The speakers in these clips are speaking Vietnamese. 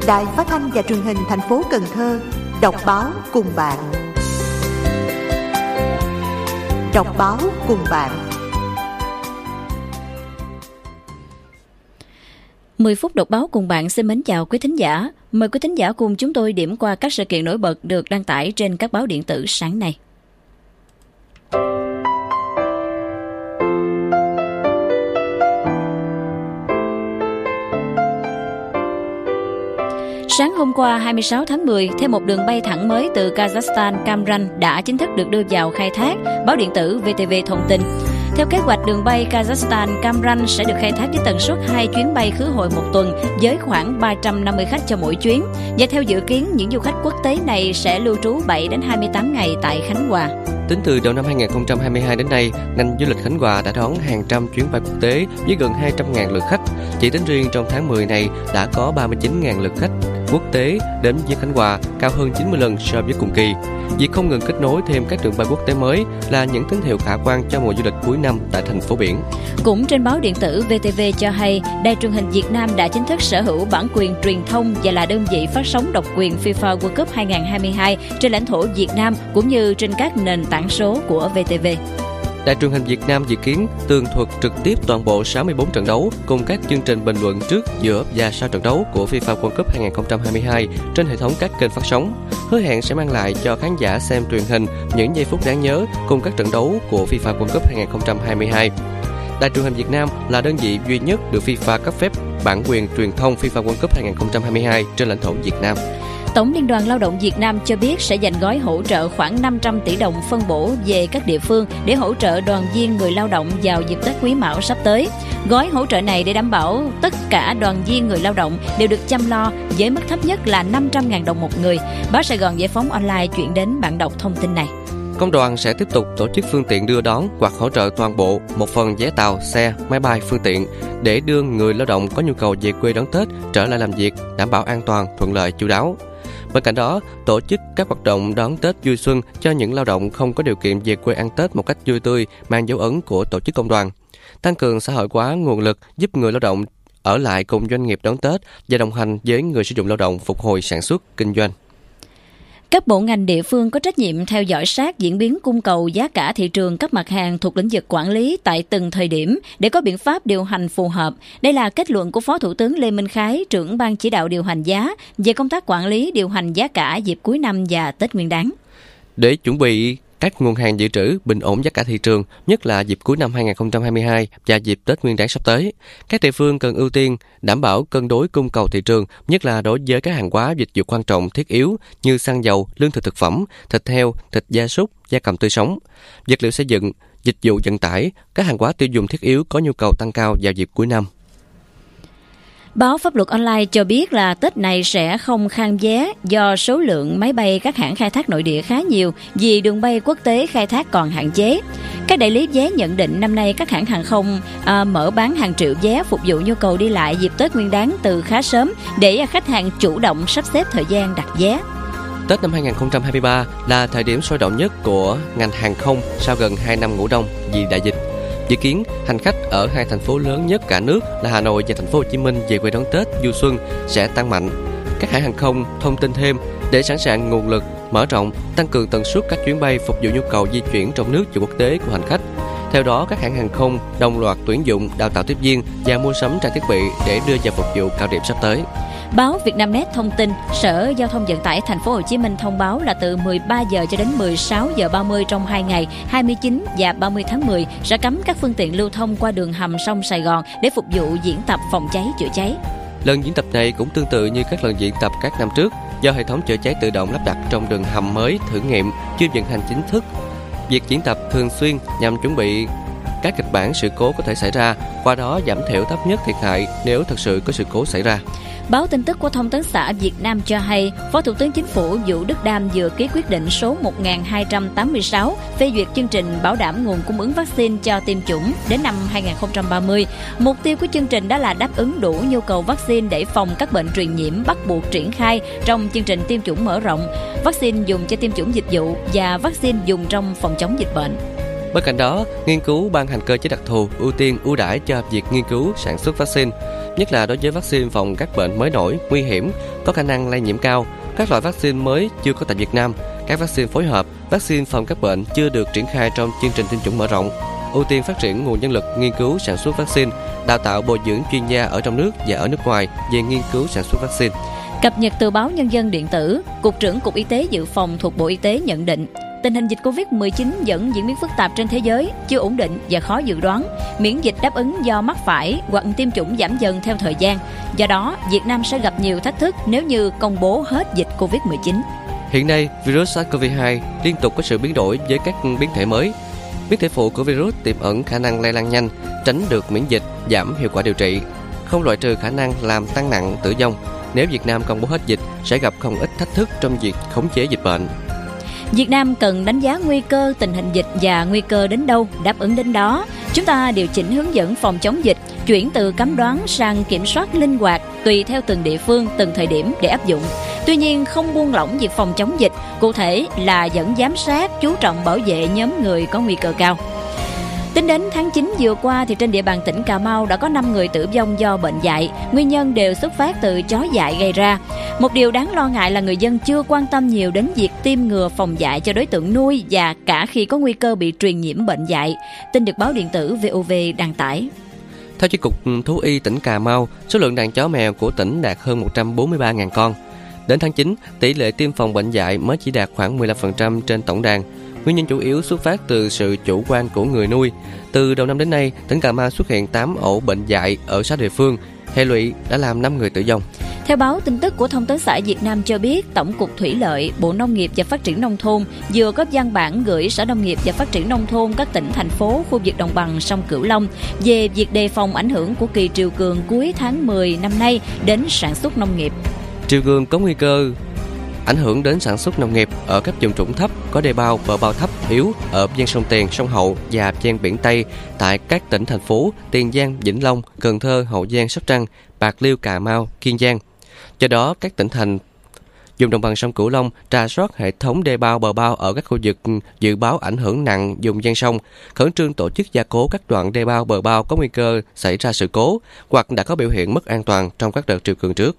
Đài Phát thanh và Truyền hình thành phố Cần Thơ đọc báo cùng bạn. Đọc báo cùng bạn. 10 phút đọc báo cùng bạn xin mến chào quý thính giả. Mời quý thính giả cùng chúng tôi điểm qua các sự kiện nổi bật được đăng tải trên các báo điện tử sáng nay. Sáng hôm qua 26 tháng 10, thêm một đường bay thẳng mới từ Kazakhstan Cam Ranh đã chính thức được đưa vào khai thác, báo điện tử VTV thông tin. Theo kế hoạch, đường bay Kazakhstan Cam Ranh sẽ được khai thác với tần suất 2 chuyến bay khứ hồi một tuần với khoảng 350 khách cho mỗi chuyến. Và theo dự kiến, những du khách quốc tế này sẽ lưu trú 7 đến 28 ngày tại Khánh Hòa. Tính từ đầu năm 2022 đến nay, ngành du lịch Khánh Hòa đã đón hàng trăm chuyến bay quốc tế với gần 200.000 lượt khách. Chỉ tính riêng trong tháng 10 này đã có 39.000 lượt khách quốc tế đến với Khánh Hòa, cao hơn 90 lần so với cùng kỳ. Việc không ngừng kết nối thêm các đường bay quốc tế mới là những tín hiệu khả quan cho mùa du lịch cuối năm tại thành phố biển. Cũng trên báo điện tử VTV cho hay, Đài truyền hình Việt Nam đã chính thức sở hữu bản quyền truyền thông và là đơn vị phát sóng độc quyền FIFA World Cup 2022 trên lãnh thổ Việt Nam cũng như trên các nền tảng số của VTV. Đài truyền hình Việt Nam dự kiến tường thuật trực tiếp toàn bộ 64 trận đấu cùng các chương trình bình luận trước, giữa và sau trận đấu của FIFA World Cup 2022 trên hệ thống các kênh phát sóng. Hứa hẹn sẽ mang lại cho khán giả xem truyền hình những giây phút đáng nhớ cùng các trận đấu của FIFA World Cup 2022. Đài truyền hình Việt Nam là đơn vị duy nhất được FIFA cấp phép bản quyền truyền thông FIFA World Cup 2022 trên lãnh thổ Việt Nam. Tổng Liên đoàn Lao động Việt Nam cho biết sẽ dành gói hỗ trợ khoảng 500 tỷ đồng phân bổ về các địa phương để hỗ trợ đoàn viên người lao động vào dịp Tết Quý Mão sắp tới. Gói hỗ trợ này để đảm bảo tất cả đoàn viên người lao động đều được chăm lo với mức thấp nhất là 500.000 đồng một người. Báo Sài Gòn Giải phóng Online chuyển đến bạn đọc thông tin này. Công đoàn sẽ tiếp tục tổ chức phương tiện đưa đón hoặc hỗ trợ toàn bộ một phần vé tàu, xe, máy bay, phương tiện để đưa người lao động có nhu cầu về quê đón Tết trở lại làm việc, đảm bảo an toàn, thuận lợi, chu đáo. Bên cạnh đó, tổ chức các hoạt động đón Tết vui xuân cho những lao động không có điều kiện về quê ăn Tết một cách vui tươi, mang dấu ấn của tổ chức công đoàn. Tăng cường xã hội hóa nguồn lực giúp người lao động ở lại cùng doanh nghiệp đón Tết và đồng hành với người sử dụng lao động phục hồi sản xuất, kinh doanh. Các bộ ngành địa phương có trách nhiệm theo dõi sát diễn biến cung cầu, giá cả thị trường các mặt hàng thuộc lĩnh vực quản lý tại từng thời điểm để có biện pháp điều hành phù hợp. Đây là kết luận của Phó Thủ tướng Lê Minh Khái, trưởng ban chỉ đạo điều hành giá về công tác quản lý điều hành giá cả dịp cuối năm và Tết Nguyên đán. Để chuẩn bị các nguồn hàng dự trữ bình ổn giá cả thị trường, nhất là dịp cuối năm 2022 và dịp Tết Nguyên đán sắp tới, các địa phương cần ưu tiên đảm bảo cân đối cung cầu thị trường, nhất là đối với các hàng hóa dịch vụ quan trọng thiết yếu như xăng dầu, lương thực thực phẩm, thịt heo, thịt gia súc, gia cầm tươi sống, vật liệu xây dựng, dịch vụ vận tải, các hàng hóa tiêu dùng thiết yếu có nhu cầu tăng cao vào dịp cuối năm. Báo Pháp luật Online cho biết là Tết này sẽ không khan vé do số lượng máy bay các hãng khai thác nội địa khá nhiều vì đường bay quốc tế khai thác còn hạn chế. Các đại lý vé nhận định năm nay các hãng hàng không mở bán hàng triệu vé phục vụ nhu cầu đi lại dịp Tết Nguyên đán từ khá sớm để khách hàng chủ động sắp xếp thời gian đặt vé. Tết năm 2023 là thời điểm sôi động nhất của ngành hàng không sau gần 2 năm ngủ đông vì đại dịch. Dự kiến hành khách ở hai thành phố lớn nhất cả nước là Hà Nội và Thành phố Hồ Chí Minh về quê đón Tết du xuân sẽ tăng mạnh. Các hãng hàng không thông tin thêm để sẵn sàng nguồn lực, mở rộng, tăng cường tần suất các chuyến bay phục vụ nhu cầu di chuyển trong nước và quốc tế của hành khách. Theo đó, các hãng hàng không đồng loạt tuyển dụng, đào tạo tiếp viên và mua sắm trang thiết bị để đưa vào phục vụ cao điểm sắp tới. Báo Vietnamnet thông tin, Sở Giao thông Vận tải Thành phố Hồ Chí Minh thông báo là từ 13 giờ cho đến 16 giờ 30 trong 2 ngày 29 và 30 tháng 10 sẽ cấm các phương tiện lưu thông qua đường hầm sông Sài Gòn để phục vụ diễn tập phòng cháy chữa cháy. Lần diễn tập này cũng tương tự như các lần diễn tập các năm trước, do hệ thống chữa cháy tự động lắp đặt trong đường hầm mới thử nghiệm chưa vận hành chính thức. Việc diễn tập thường xuyên nhằm chuẩn bị các kịch bản sự cố có thể xảy ra, qua đó giảm thiểu thấp nhất thiệt hại nếu thực sự có sự cố xảy ra. Báo tin tức của Thông tấn xã Việt Nam cho hay, Phó Thủ tướng Chính phủ Vũ Đức Đam vừa ký quyết định số 1286 phê duyệt chương trình bảo đảm nguồn cung ứng vaccine cho tiêm chủng đến năm 2030. Mục tiêu của chương trình đó là đáp ứng đủ nhu cầu vaccine để phòng các bệnh truyền nhiễm bắt buộc triển khai trong chương trình tiêm chủng mở rộng, vaccine dùng cho tiêm chủng dịch vụ và vaccine dùng trong phòng chống dịch bệnh. Bên cạnh đó, nghiên cứu ban hành cơ chế đặc thù ưu tiên ưu đãi cho việc nghiên cứu sản xuất vaccine, nhất là đối với vaccine phòng các bệnh mới nổi, nguy hiểm, có khả năng lây nhiễm cao, các loại vaccine mới chưa có tại Việt Nam, các vaccine phối hợp, vaccine phòng các bệnh chưa được triển khai trong chương trình tiêm chủng mở rộng, ưu tiên phát triển nguồn nhân lực nghiên cứu sản xuất vaccine, đào tạo bồi dưỡng chuyên gia ở trong nước và ở nước ngoài về nghiên cứu sản xuất vaccine. Cập nhật từ báo Nhân dân điện tử, Cục trưởng Cục Y tế Dự phòng thuộc Bộ Y tế nhận định, tình hình dịch Covid-19 vẫn diễn biến phức tạp trên thế giới, chưa ổn định và khó dự đoán. Miễn dịch đáp ứng do mắc phải hoặc tiêm chủng giảm dần theo thời gian. Do đó, Việt Nam sẽ gặp nhiều thách thức nếu như công bố hết dịch Covid-19. Hiện nay, virus SARS-CoV-2 liên tục có sự biến đổi với các biến thể mới. Biến thể phụ của virus tiềm ẩn khả năng lây lan nhanh, tránh được miễn dịch, giảm hiệu quả điều trị, không loại trừ khả năng làm tăng nặng tử vong. Nếu Việt Nam công bố hết dịch, sẽ gặp không ít thách thức trong việc khống chế dịch bệnh. Việt Nam cần đánh giá nguy cơ tình hình dịch và nguy cơ đến đâu, đáp ứng đến đó. Chúng ta điều chỉnh hướng dẫn phòng chống dịch, chuyển từ cấm đoán sang kiểm soát linh hoạt tùy theo từng địa phương, từng thời điểm để áp dụng. Tuy nhiên, không buông lỏng việc phòng chống dịch, cụ thể là vẫn giám sát, chú trọng bảo vệ nhóm người có nguy cơ cao. Tính đến tháng 9 vừa qua, thì trên địa bàn tỉnh Cà Mau đã có 5 người tử vong do bệnh dại. Nguyên nhân đều xuất phát từ chó dại gây ra. Một điều đáng lo ngại là người dân chưa quan tâm nhiều đến việc tiêm ngừa phòng dại cho đối tượng nuôi và cả khi có nguy cơ bị truyền nhiễm bệnh dại. Tin được báo điện tử VOV đăng tải. Theo Chi cục Thú y tỉnh Cà Mau, số lượng đàn chó mèo của tỉnh đạt hơn 143.000 con. Đến tháng 9, tỷ lệ tiêm phòng bệnh dại mới chỉ đạt khoảng 15% trên tổng đàn. Nguyên nhân chủ yếu xuất phát từ sự chủ quan của người nuôi. Từ đầu năm đến nay, tỉnh Cà Mau xuất hiện 8 ổ bệnh dại ở 6 địa phương. Hệ lụy đã làm 5 người tử vong. Theo báo tin tức của Thông tấn xã Việt Nam cho biết, Tổng cục Thủy lợi, Bộ Nông nghiệp và Phát triển Nông thôn vừa có văn bản gửi Sở Nông nghiệp và Phát triển Nông thôn các tỉnh, thành phố, khu vực đồng bằng sông Cửu Long về việc đề phòng ảnh hưởng của kỳ triều cường cuối tháng 10 năm nay đến sản xuất nông nghiệp. Triều cường có nguy cơ ảnh hưởng đến sản xuất nông nghiệp ở các vùng trũng thấp, có đê bao, bờ bao thấp, yếu ở ven sông Tiền, sông Hậu và ven biển Tây tại các tỉnh, thành phố Tiền Giang, Vĩnh Long, Cần Thơ, Hậu Giang, Sóc Trăng, Bạc Liêu, Cà Mau, Kiên Giang. Do đó, các tỉnh thành vùng đồng bằng sông Cửu Long rà soát hệ thống đê bao, bờ bao ở các khu vực dự báo ảnh hưởng nặng vùng ven sông, khẩn trương tổ chức gia cố các đoạn đê bao, bờ bao có nguy cơ xảy ra sự cố hoặc đã có biểu hiện mất an toàn trong các đợt triều cường trước.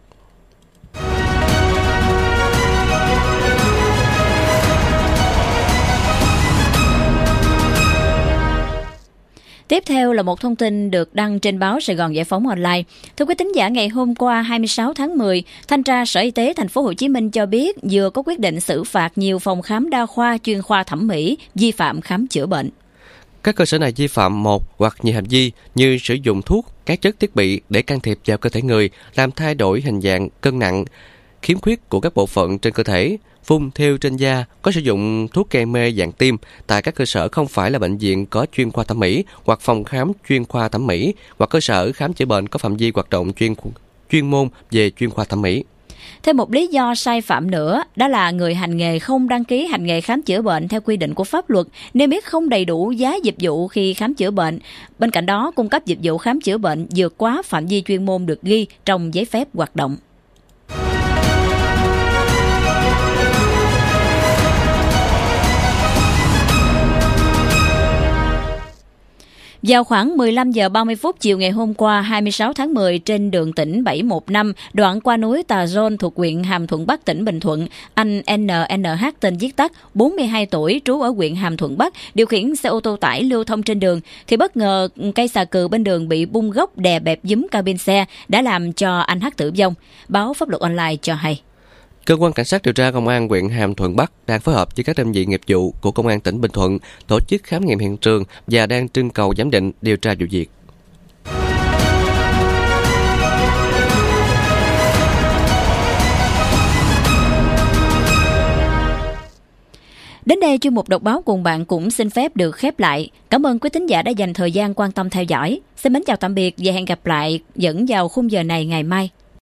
Tiếp theo là một thông tin được đăng trên báo Sài Gòn Giải phóng Online. Thưa quý thính giả, ngày hôm qua 26 tháng 10, Thanh tra Sở Y tế Thành phố Hồ Chí Minh cho biết vừa có quyết định xử phạt nhiều phòng khám đa khoa, chuyên khoa thẩm mỹ vi phạm khám chữa bệnh. Các cơ sở này vi phạm một hoặc nhiều hành vi như sử dụng thuốc, các chất thiết bị để can thiệp vào cơ thể người, làm thay đổi hình dạng, cân nặng, khiếm khuyết của các bộ phận trên cơ thể, phun thêu trên da, có sử dụng thuốc gây mê dạng tiêm tại các cơ sở không phải là bệnh viện có chuyên khoa thẩm mỹ hoặc phòng khám chuyên khoa thẩm mỹ hoặc cơ sở khám chữa bệnh có phạm vi hoạt động chuyên môn về chuyên khoa thẩm mỹ. Thêm một lý do sai phạm nữa, đó là người hành nghề không đăng ký hành nghề khám chữa bệnh theo quy định của pháp luật, niêm yết không đầy đủ giá dịch vụ khi khám chữa bệnh. Bên cạnh đó, cung cấp dịch vụ khám chữa bệnh vượt quá phạm vi chuyên môn được ghi trong giấy phép hoạt động. Vào khoảng 15 giờ 30 phút chiều ngày hôm qua 26 tháng 10 trên đường tỉnh 715 đoạn qua núi Tà Rôn thuộc huyện Hàm Thuận Bắc tỉnh Bình Thuận, anh NNH tên viết tắt 42 tuổi trú ở huyện Hàm Thuận Bắc điều khiển xe ô tô tải lưu thông trên đường thì bất ngờ cây xà cừ bên đường bị bung gốc đè bẹp giúm cabin xe đã làm cho anh H tử vong. Báo Pháp luật Online cho hay. Cơ quan cảnh sát điều tra công an huyện Hàm Thuận Bắc đang phối hợp với các đơn vị nghiệp vụ của công an tỉnh Bình Thuận tổ chức khám nghiệm hiện trường và đang trưng cầu giám định điều tra vụ việc. Đến đây chuyên mục đọc báo cùng bạn cũng xin phép được khép lại. Cảm ơn quý thính giả đã dành thời gian quan tâm theo dõi. Xin mến chào tạm biệt và hẹn gặp lại dẫn vào khung giờ này ngày mai.